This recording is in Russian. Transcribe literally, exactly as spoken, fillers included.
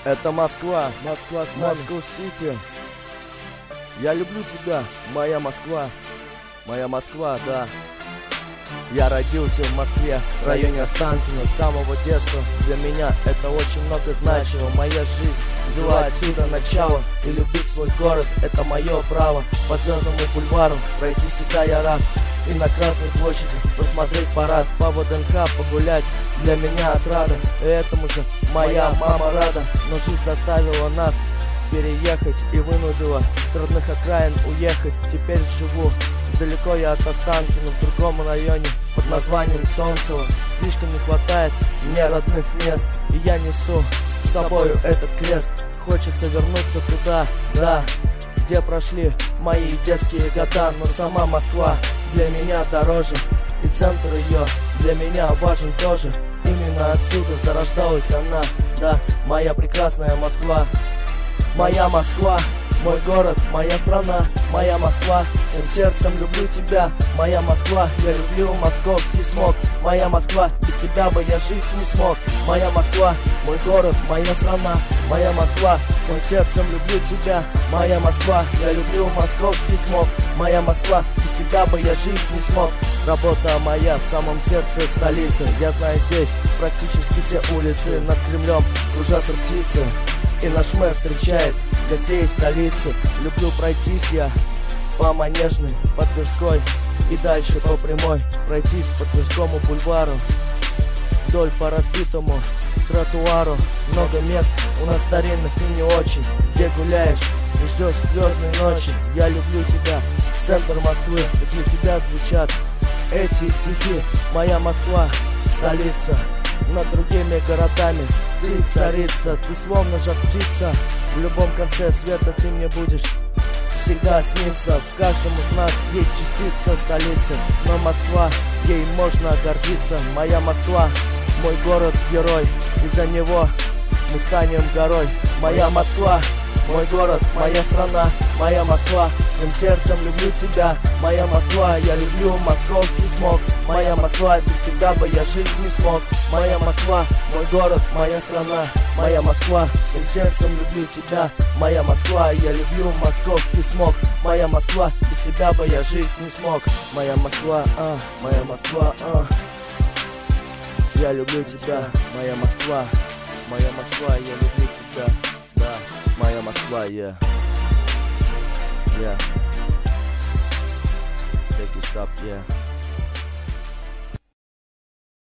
Это Москва, Москва с Москва-Сити. Я люблю тебя, моя Москва, моя Москва, да. Я родился в Москве, в районе Останкино, с самого детства. Для меня это очень много значило. Моя жизнь взяла отсюда начало. И любить свой город — это мое право. По Звездному бульвару пройти всегда я рад. И на Красной площади посмотреть парад. По ВДНХ погулять для меня отрада. И этому же моя мама рада. Но жизнь заставила нас переехать и вынудила с родных окраин уехать. Теперь живу далеко я от Останкино, в другом районе под названием Солнцево. Слишком не хватает мне родных мест, и я несу с собою этот крест. Хочется вернуться туда, да, где прошли мои детские года. Но сама Москва для меня дороже, и центр ее для меня важен тоже. Именно отсюда зарождалась она, да, моя прекрасная Москва. Моя Москва, мой город, моя страна, моя Москва. Всем сердцем люблю тебя, моя Москва. Я люблю московский смог, моя Москва. Без тебя бы я жить не смог. Моя Москва, мой город, моя страна, моя Москва. Всем сердцем люблю тебя, моя Москва. Я люблю московский смог, моя Москва. Без тебя бы я жить не смог. Работа моя в самом сердце столицы. Я знаю здесь практически все улицы. Над Кремлем кружатся птицы, и наш мэр встречает гостей столицы. Люблю пройтись я по Манежной, по Тверской и дальше по прямой. Пройтись по Тверскому бульвару, вдоль по разбитому тротуару. Много мест у нас старинных и не очень, где гуляешь и ждешь звездной ночи. Я люблю тебя, центр Москвы, и для тебя звучат эти стихи. Моя Москва, столица, над другими городами ты царица, ты словно жар птица. В любом конце света ты мне будешь всегда сниться. В каждом из нас есть частица столицы, но Москва, ей можно гордиться. Моя Москва, мой город-герой, и за него мы станем горой. Моя Москва, мой город, моя страна, моя Москва. Всем сердцем люблю тебя, моя Москва. Я люблю московский смог, моя Москва. Без тебя бы я жить не смог. Моя Москва, мой город, моя страна, моя Москва. Всем сердцем люблю тебя, моя Москва. Я люблю московский смог, моя Москва. Без тебя бы я жить не смог. Моя Москва, а, моя Москва, а. Я люблю тебя, моя Москва, моя Москва. Я люблю тебя, да, моя Москва, yeah. Yeah. Take it up, yeah.